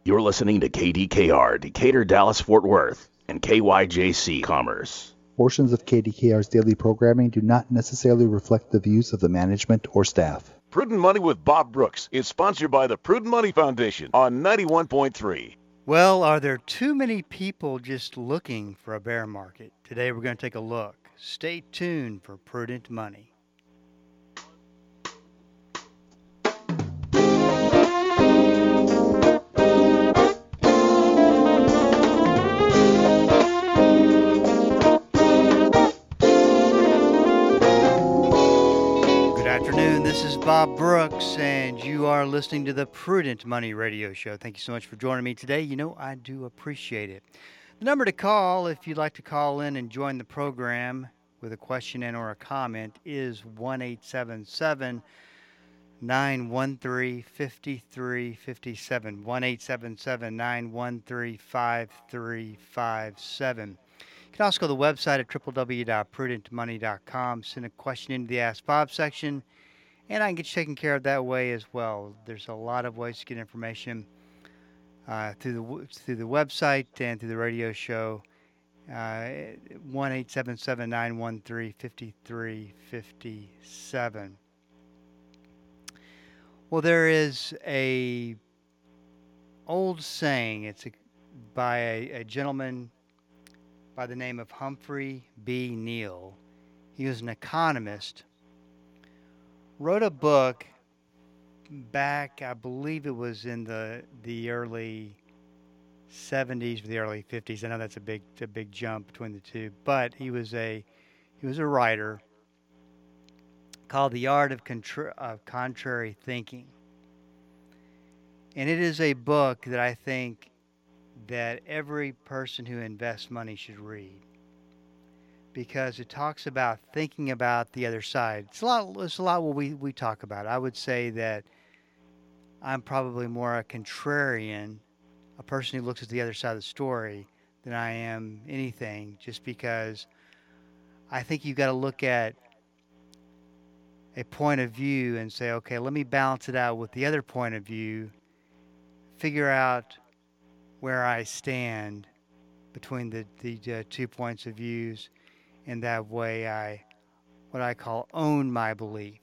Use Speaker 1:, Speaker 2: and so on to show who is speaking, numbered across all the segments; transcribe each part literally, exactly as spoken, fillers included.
Speaker 1: You're listening to K D K R, Decatur, Dallas, Fort Worth, and K Y J C Commerce.
Speaker 2: Portions of K D K R's daily programming do not necessarily reflect the views of the management or staff.
Speaker 3: Prudent Money with Bob Brooks is sponsored by the Prudent Money Foundation on ninety-one point three.
Speaker 4: Well, are there too many people just looking for a bear market? Today we're going to take a look. Stay tuned for Prudent Money. This is Bob Brooks, and you are listening to the Prudent Money Radio Show. Thank you so much for joining me today. You know, I do appreciate it. The number to call, if you'd like to call in and join the program with a question and or a comment, is one eight seven seven, nine one three, five three five seven, one eight seven seven, nine one three, five three five seven. You can also go to the website at w w w dot prudent money dot com, send a question into the Ask Bob section, and I can get you taken care of that way as well. There's a lot of ways to get information uh, through the through the website and through the radio show. Uh, one eight seven seven, nine one three, five three five seven. Well, there is a old saying. It's a, by a, a gentleman by the name of Humphrey B. Neal. He was an economist. Wrote a book back, I believe it was in the the early seventies or the early fifties. I know that's a big a big jump between the two, but he was a he was a writer called The Art of, Contra- of Contrary Thinking. And it is a book that I think that every person who invests money should read, because it talks about thinking about the other side. It's a lot, it's a lot what we, we talk about. I would say that I'm probably more a contrarian, a person who looks at the other side of the story, than I am anything, just because I think you've got to look at a point of view and say, okay, let me balance it out with the other point of view, figure out where I stand between the, the uh, two points of views. And that way I, what I call, own my belief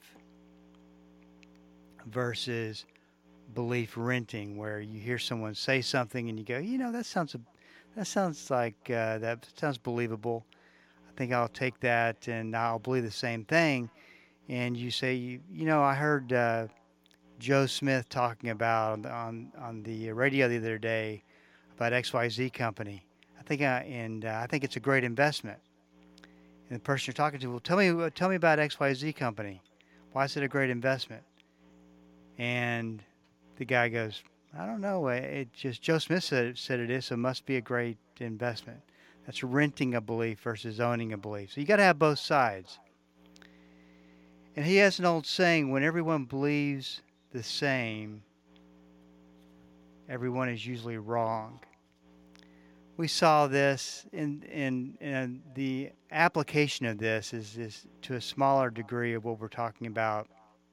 Speaker 4: versus belief renting, where you hear someone say something and you go, you know, that sounds, that sounds like, uh, that sounds believable. I think I'll take that and I'll believe the same thing. And you say, you, you know, I heard uh, Joe Smith talking about on, on the radio the other day about X Y Z company. I think, I, and uh, I think it's a great investment. And the person you're talking to will tell me, tell me about X Y Z company. Why is it a great investment? And the guy goes, I don't know. It just, Joe Smith said, said it is, so it must be a great investment. That's renting a belief versus owning a belief. So you got to have both sides. And he has an old saying, when everyone believes the same, everyone is usually wrong. We saw this in, in, in the application of this is, is to a smaller degree of what we're talking about,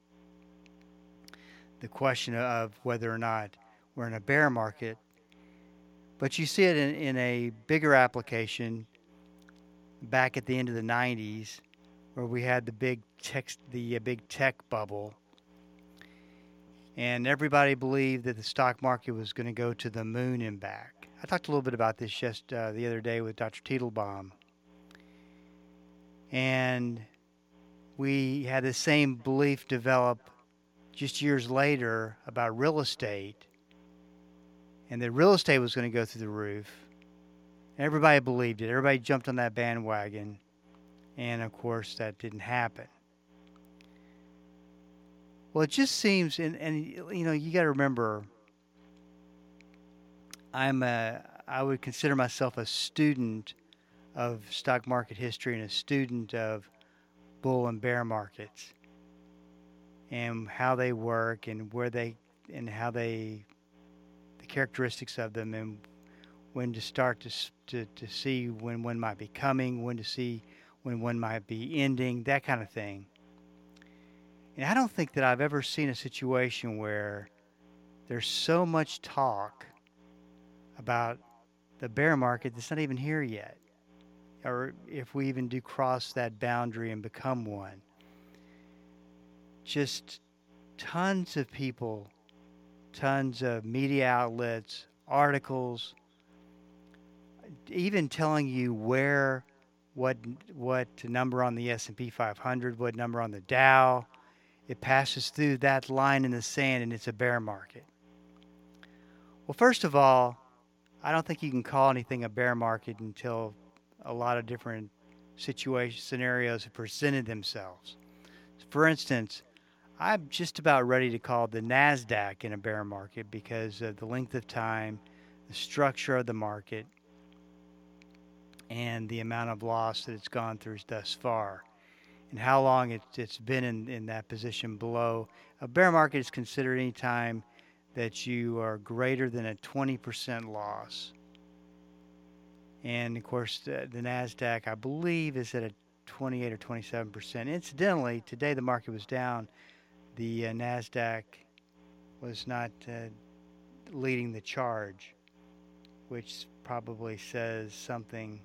Speaker 4: the question of whether or not we're in a bear market. But you see it in, in a bigger application back at the end of the nineties, where we had the big tech, the uh, big tech bubble, and everybody believed that the stock market was going to go to the moon and back. I talked a little bit about this just uh, the other day with Doctor Teitelbaum. And we had the same belief develop just years later about real estate, and that real estate was going to go through the roof. Everybody believed it. Everybody jumped on that bandwagon. And, of course, that didn't happen. Well, it just seems, and, and you know, you got to remember, I'm a, I would consider myself a student of stock market history and a student of bull and bear markets and how they work and where they, and how they, the characteristics of them, and when to start to, to, to see when one might be coming, when to see when one might be ending, that kind of thing. And I don't think that I've ever seen a situation where there's so much talk about the bear market that's not even here yet, or if we even do cross that boundary and become one. Just tons of people, tons of media outlets, articles, even telling you where, what, what number on the S and P five hundred, what number on the Dow. It passes through that line in the sand and it's a bear market. Well, first of all, I don't think you can call anything a bear market until a lot of different situation scenarios have presented themselves. For instance, I'm just about ready to call the NASDAQ in a bear market because of the length of time, the structure of the market, and the amount of loss that it's gone through thus far, and how long it, it's been in, in that position below. A bear market is considered any time that you are greater than a twenty percent loss. And of course, the, the NASDAQ, I believe, is at a twenty-eight or twenty-seven percent. Incidentally, today the market was down. The uh, NASDAQ was not uh, leading the charge, which probably says something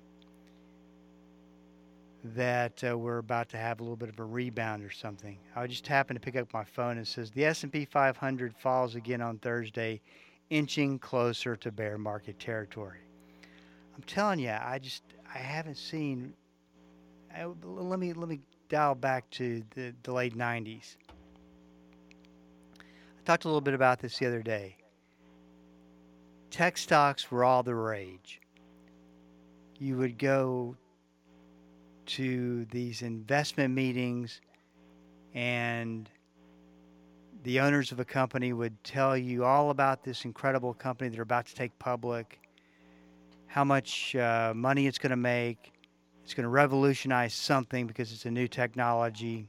Speaker 4: that uh, we're about to have a little bit of a rebound or something. I just happened to pick up my phone and it says the S and P five hundred falls again on Thursday, inching closer to bear market territory. I'm telling you, I just I haven't seen. I, let me let me dial back to the, the late nineties. I talked a little bit about this the other day. Tech stocks were all the rage. You would go to these investment meetings and the owners of a company would tell you all about this incredible company they're about to take public, how much uh, money it's going to make. It's going to revolutionize something because it's a new technology.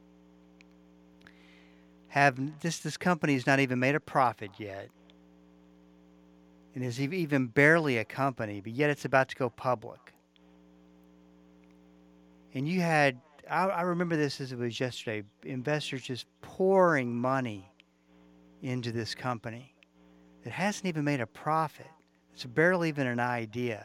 Speaker 4: Have this this company has not even made a profit yet, and is even barely a company, but yet it's about to go public. And you had, I, I remember this as it was yesterday, investors just pouring money into this company that hasn't even made a profit. It's barely even an idea.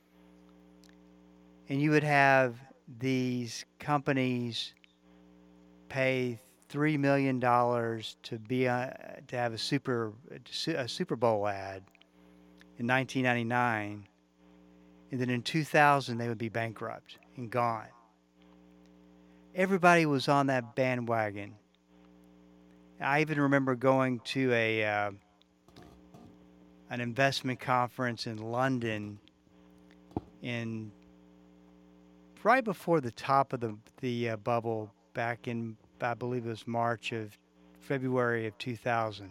Speaker 4: And you would have these companies pay three million dollars to be uh, to have a super a Super Bowl ad in nineteen ninety-nine, and then in two thousand they would be bankrupt and gone. Everybody was on that bandwagon. I even remember going to a uh, an investment conference in London in right before the top of the the uh, bubble back in, I believe it was March of February of two thousand,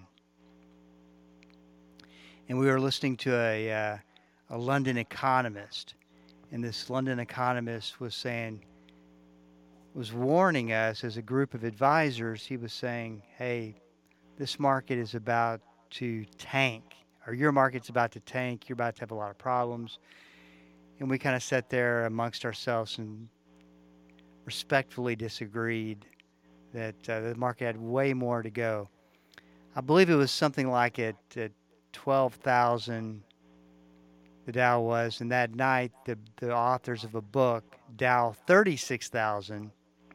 Speaker 4: and we were listening to a uh, a London economist, and this London economist was saying. was warning us as a group of advisors. He was saying, hey, this market is about to tank, or your market's about to tank. You're about to have a lot of problems. And we kind of sat there amongst ourselves and respectfully disagreed that uh, the market had way more to go. I believe it was something like at, at twelve thousand the Dow was, and that night the, the authors of a book, Dow thirty-six thousand,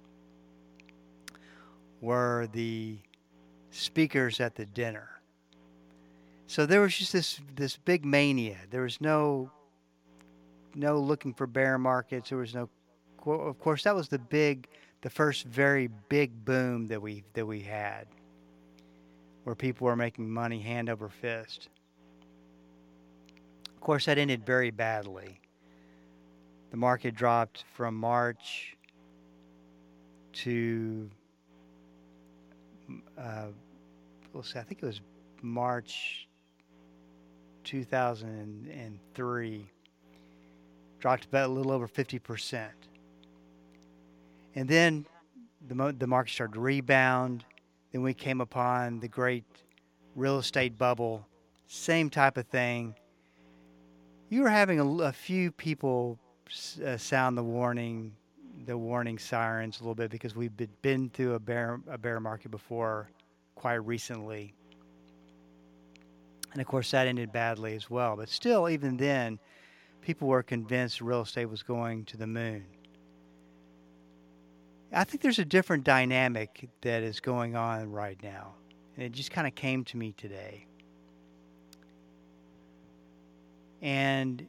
Speaker 4: were the speakers at the dinner. So there was just this this big mania. There was no no looking for bear markets. There was no, of course, that was the big, the first very big boom that we that we had, where people were making money hand over fist. Of course, that ended very badly. The market dropped from March to Uh, we'll see, I think it was March two thousand three, dropped about a little over fifty percent. And then the, mo- the market started to rebound. Then we came upon the great real estate bubble, same type of thing. You were having a, a few people uh, sound the warning, the warning sirens a little bit because we've been through a bear a bear market before, quite recently. And of course, that ended badly as well. But still, even then, people were convinced real estate was going to the moon. I think there's a different dynamic that is going on right now. And it just kind of came to me today. And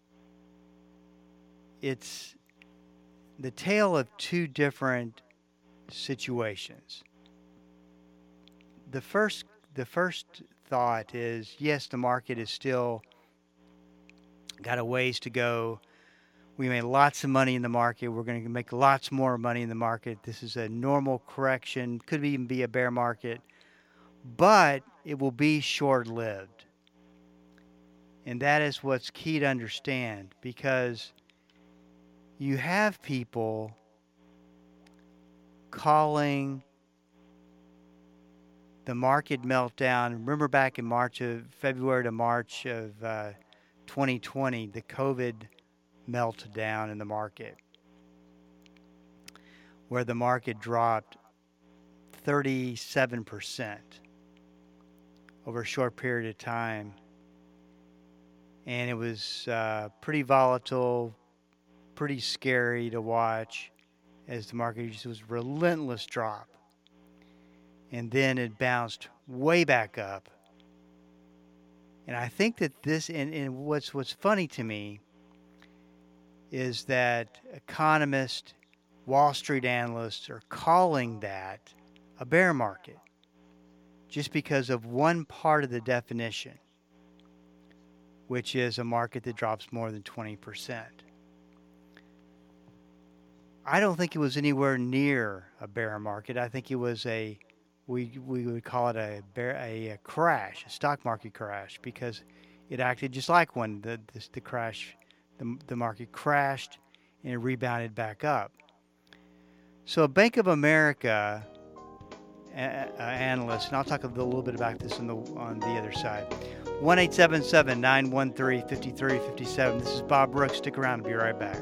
Speaker 4: it's the tale of two different situations. The first, the first thought is, yes, the market is still got a ways to go. We made lots of money in the market. We're going to make lots more money in the market. This is a normal correction. Could even be a bear market. But it will be short-lived. And that is what's key to understand, because you have people calling the market meltdown. Remember back in March of February to March of uh, twenty twenty, the COVID meltdown in the market, where the market dropped thirty-seven percent over a short period of time. And it was uh, pretty volatile, pretty scary to watch as the market just was relentless drop. And then it bounced way back up. And I think that this, and, and what's what's funny to me is that economists, Wall Street analysts are calling that a bear market just because of one part of the definition, which is a market that drops more than twenty percent. I don't think it was anywhere near a bear market. I think it was a, we we would call it a bear, a, a crash, a stock market crash, because it acted just like one. The the, the crash, the the market crashed and it rebounded back up. So Bank of America a, a analyst, and I'll talk a little bit about this on the on the other side. one eight seven seven, nine one three, five three five seven. This is Bob Brooks. Stick around. I'll be right back.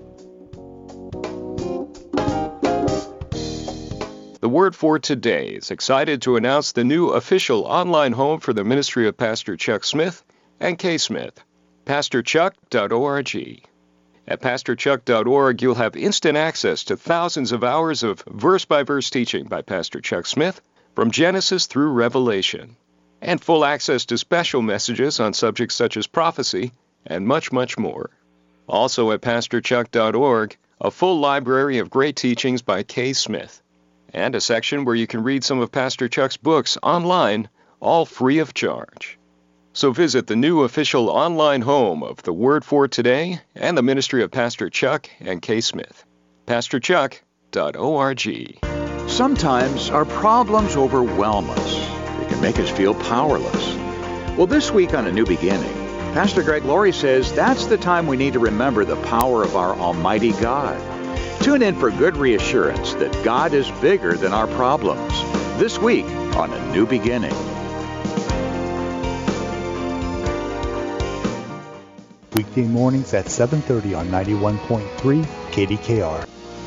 Speaker 5: The Word for Today is excited to announce the new official online home for the ministry of Pastor Chuck Smith and Kay Smith, pastor chuck dot org. At pastor chuck dot org, you'll have instant access to thousands of hours of verse-by-verse teaching by Pastor Chuck Smith from Genesis through Revelation, and full access to special messages on subjects such as prophecy and much, much more. Also at pastor chuck dot org, a full library of great teachings by Kay Smith, and a section where you can read some of Pastor Chuck's books online, all free of charge. So visit the new official online home of the Word for Today and the ministry of Pastor Chuck and Kay Smith, pastor chuck dot org.
Speaker 6: Sometimes our problems overwhelm us. They can make us feel powerless. Well, this week on A New Beginning, Pastor Greg Laurie says that's the time we need to remember the power of our Almighty God. Tune in for good reassurance that God is bigger than our problems. This week on A New Beginning.
Speaker 2: Weekday mornings at seven thirty on ninety-one point three K D K R.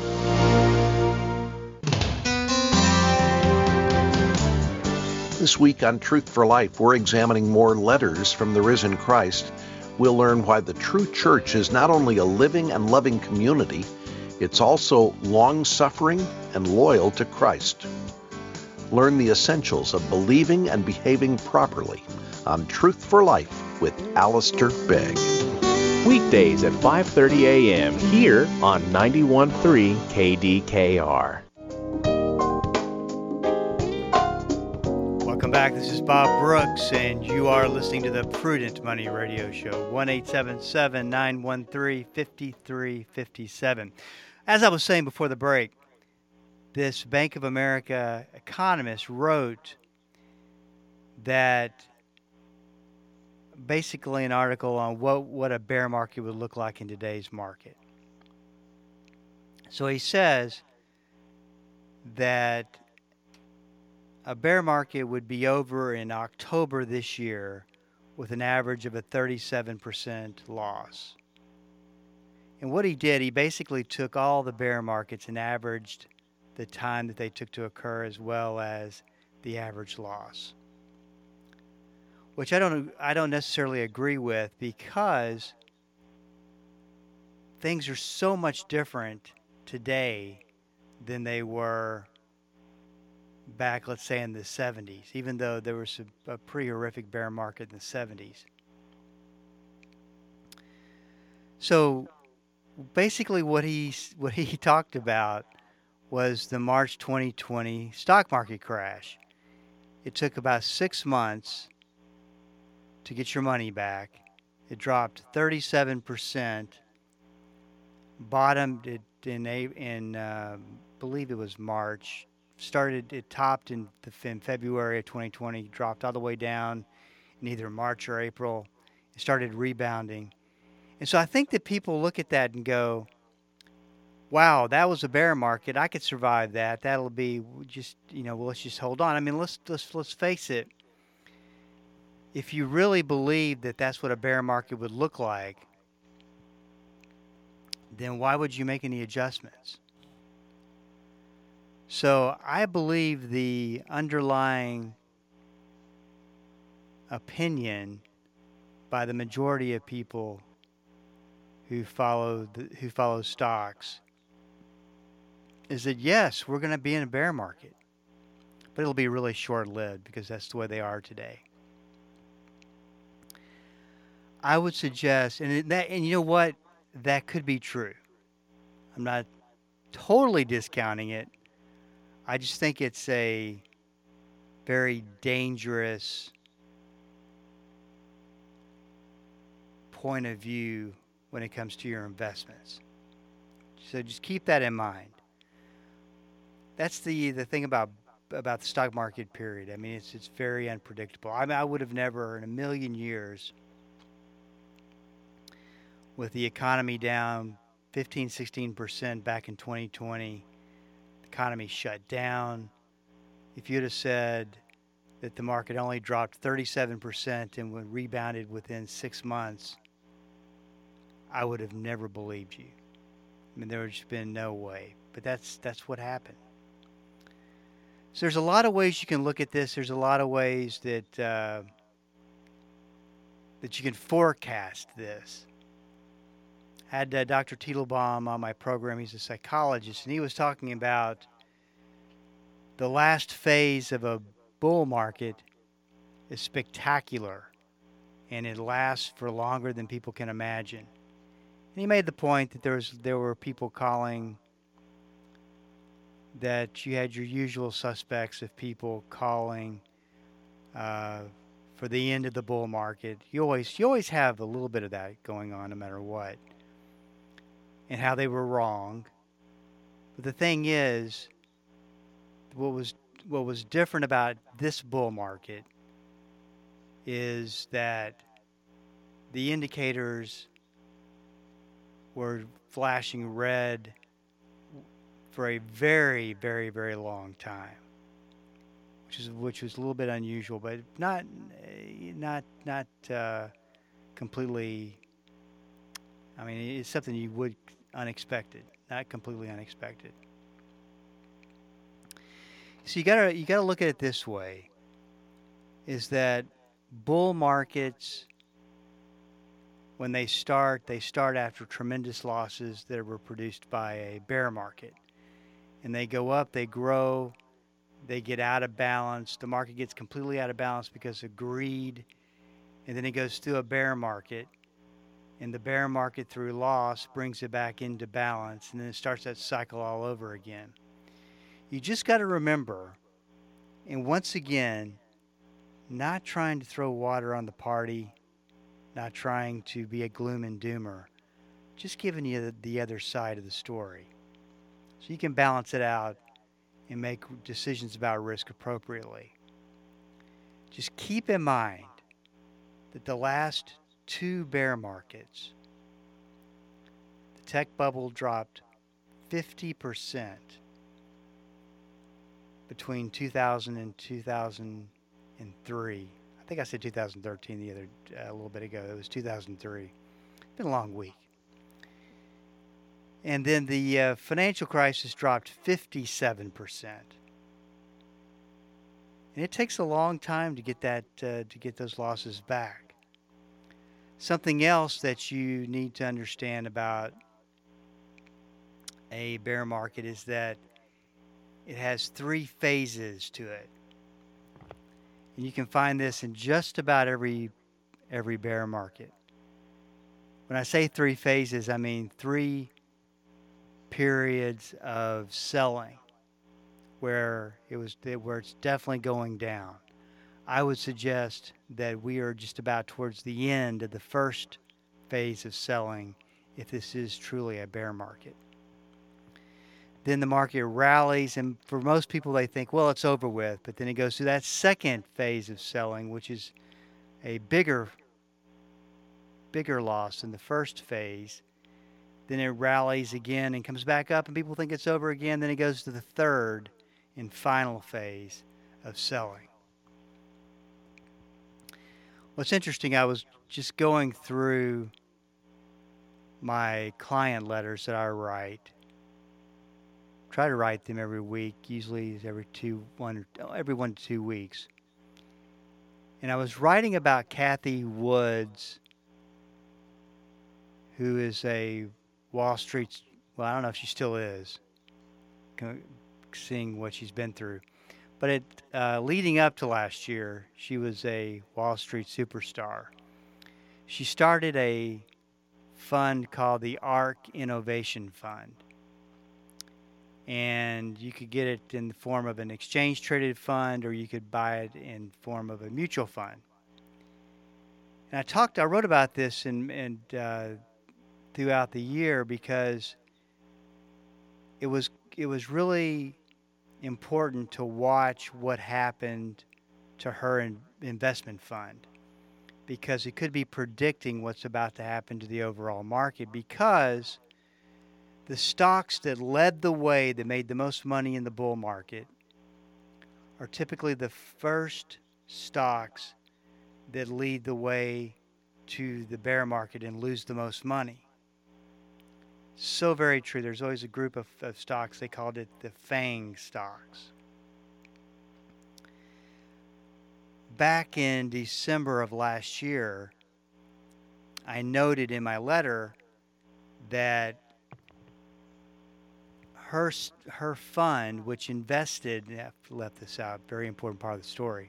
Speaker 7: This week on Truth for Life, we're examining more letters from the risen Christ. We'll learn why the true church is not only a living and loving community, it's also long-suffering and loyal to Christ. Learn the essentials of believing and behaving properly on Truth for Life with Alistair Begg.
Speaker 1: Weekdays at five thirty a.m. here on ninety-one point three K D K R.
Speaker 4: Welcome back. This is Bob Brooks, and you are listening to the Prudent Money Radio Show. one eight seven seven, nine one three, five three five seven. As I was saying before the break, this Bank of America economist wrote that basically an article on what, what a bear market would look like in today's market. So he says that a bear market would be over in October this year with an average of a thirty-seven percent loss. And what he did, he basically took all the bear markets and averaged the time that they took to occur as well as the average loss. which I don't I don't necessarily agree with, because things are so much different today than they were back, let's say, in the seventies, even though there was a, a pretty horrific bear market in the seventies. So basically what he, what he talked about was the March twenty twenty stock market crash. It took about six months to get your money back. It dropped thirty-seven percent, bottomed it in, in uh, I believe it was March, started, it topped in, the, in February of twenty twenty, dropped all the way down in either March or April. It started rebounding. And so I think that people look at that and go, wow, that was a bear market. I could survive that. That'll be just, you know, well, let's just hold on. I mean, let's let's let's face it. If you really believe that that's what a bear market would look like, then why would you make any adjustments? So I believe the underlying opinion by the majority of people who follow the, who follow stocks is that, yes, we're going to be in a bear market, but it'll be really short-lived because that's the way they are today. I would suggest, and that, and you know what, that could be true. I'm not totally discounting it. I just think it's a very dangerous point of view when it comes to your investments. So just keep that in mind. That's the the thing about about the stock market period. I mean, it's it's very unpredictable. I mean, I would have never in a million years, with the economy down fifteen, sixteen percent back in twenty twenty, the economy shut down. If you'd have said that the market only dropped thirty-seven percent and would rebounded within six months, I would have never believed you. I mean, there would just been no way. But that's that's what happened. So there's a lot of ways you can look at this. There's a lot of ways that uh, that you can forecast this. I had uh, Doctor Teitelbaum on my program. He's a psychologist, and he was talking about the last phase of a bull market is spectacular, and it lasts for longer than people can imagine. And he made the point that there was there were people calling that you had your usual suspects of people calling uh, for the end of the bull market. You always you always have a little bit of that going on, no matter what, and how they were wrong. But the thing is, what was what was different about this bull market is that the indicators were flashing red for a very, very, very long time, which is which was a little bit unusual, but not not not uh, completely. I mean, it's something you would unexpected, not completely unexpected. So you gotta you gotta look at it this way: is that bull markets, when they start, they start after tremendous losses that were produced by a bear market. And they go up, they grow, they get out of balance. The market gets completely out of balance because of greed. And then it goes through a bear market. And the bear market, through loss, brings it back into balance. And then it starts that cycle all over again. You just got to remember, and once again, not trying to throw water on the party, not trying to be a gloom and doomer, just giving you the, the other side of the story. So you can balance it out and make decisions about risk appropriately. Just keep in mind that the last two bear markets, the tech bubble dropped fifty percent between two thousand and two thousand three. I think I said two thousand thirteen the other uh, a little bit ago. It was two thousand three. It's been a long week. And then the uh, financial crisis dropped fifty-seven percent. And it takes a long time to get that uh, to get those losses back. Something else that you need to understand about a bear market is that it has three phases to it. And you can find this in just about every every bear market. When I say three phases, I mean three periods of selling where it was where it's definitely going down. I would suggest that we are just about towards the end of the first phase of selling if this is truly a bear market. Then the market rallies, and for most people they think, well, it's over with, but then it goes through that second phase of selling, which is a bigger bigger loss than the first phase. Then it rallies again and comes back up, and people think it's over again. Then it goes to the third and final phase of selling. What's interesting, I was just going through my client letters that I write. Try to write them every week, usually every two, one, every one to two weeks. And I was writing about Kathy Woods, who is a Wall Street, well, I don't know if she still is, seeing what she's been through. But it, uh, leading up to last year, she was a Wall Street superstar. She started a fund called the ARK Innovation Fund. And you could get it in the form of an exchange-traded fund, or you could buy it in form of a mutual fund. And I talked, I wrote about this and and uh, throughout the year because it was it was really important to watch what happened to her in, investment fund, because it could be predicting what's about to happen to the overall market, because the stocks that led the way, that made the most money in the bull market, are typically the first stocks that lead the way to the bear market and lose the most money. So very true. There's always a group of, of stocks, they called it the FANG stocks. Back in December of last year, I noted in my letter that her her fund, which invested, I left this out, very important part of the story.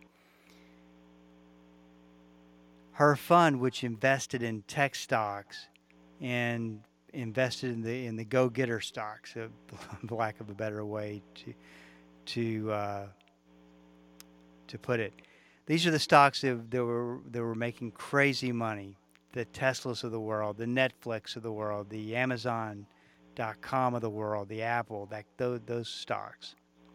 Speaker 4: Her fund, which invested in tech stocks and invested in the in the go-getter stocks, for lack of a better way to to uh, to put it. These are the stocks that, that were that were making crazy money. The Teslas of the world, the Netflix of the world, the Amazon dot com of the world, the Apple, that those, those stocks.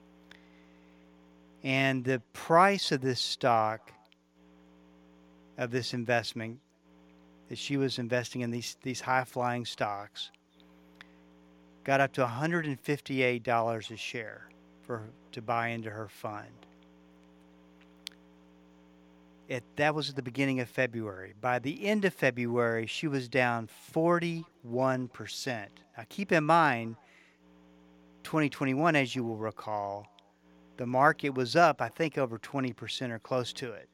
Speaker 4: And the price of this stock, of this investment, that she was investing in these these high-flying stocks, got up to one hundred fifty-eight dollars a share for to buy into her fund. It, that was at the beginning of February. By the end of February, she was down forty-one percent. Now keep in mind, twenty twenty-one, as you will recall, the market was up, I think, over twenty percent or close to it.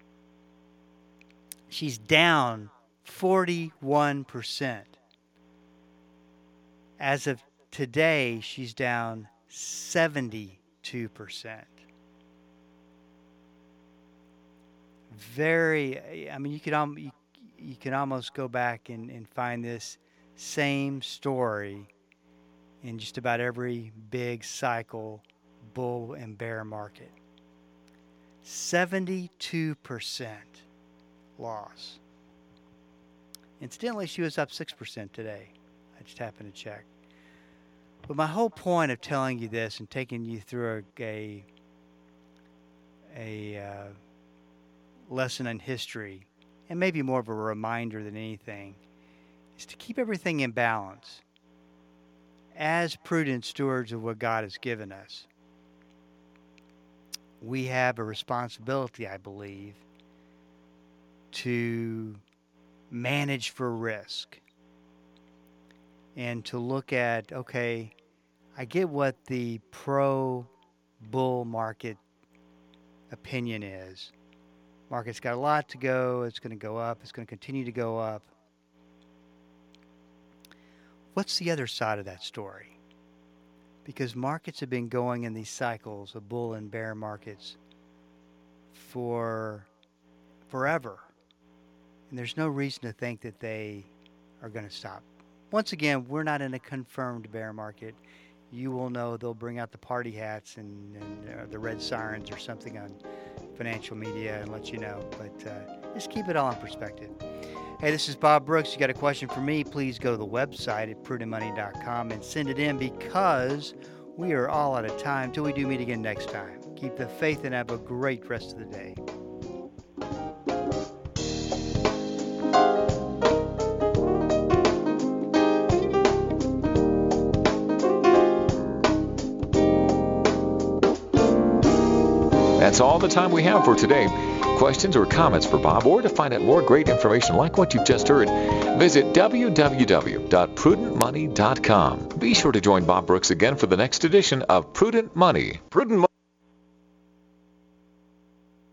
Speaker 4: She's down forty-one percent. As of today, she's down seventy-two percent. Very, I mean, you could um, you, you can almost go back and, and find this same story in just about every big cycle, bull and bear market. seventy-two percent loss. Incidentally, she was up six percent today. I just happened to check. But my whole point of telling you this and taking you through a a, a uh, lesson in history, and maybe more of a reminder than anything, is to keep everything in balance as prudent stewards of what God has given us. We have a responsibility, I believe, to manage for risk and to look at, okay, I get what the pro-bull market opinion is. Market's got a lot to go. It's going to go up. It's going to continue to go up. What's the other side of that story? Because markets have been going in these cycles of bull and bear markets for forever. And there's no reason to think that they are going to stop. Once again, we're not in a confirmed bear market. You will know they'll bring out the party hats and, and uh, the red sirens or something on financial media and let you know. But uh, just keep it all in perspective. Hey, this is Bob Brooks. You got a question for me, please go to the website at prudent money dot com and send it in, because we are all out of time. Till we do meet again next time. Keep the faith and have a great rest of the day.
Speaker 5: That's all the time we have for today. Questions or comments for Bob, or to find out more great information like what you've just heard, visit w w w dot prudent money dot com. Be sure to join Bob Brooks again for the next edition of Prudent Money.
Speaker 3: Prudent Money.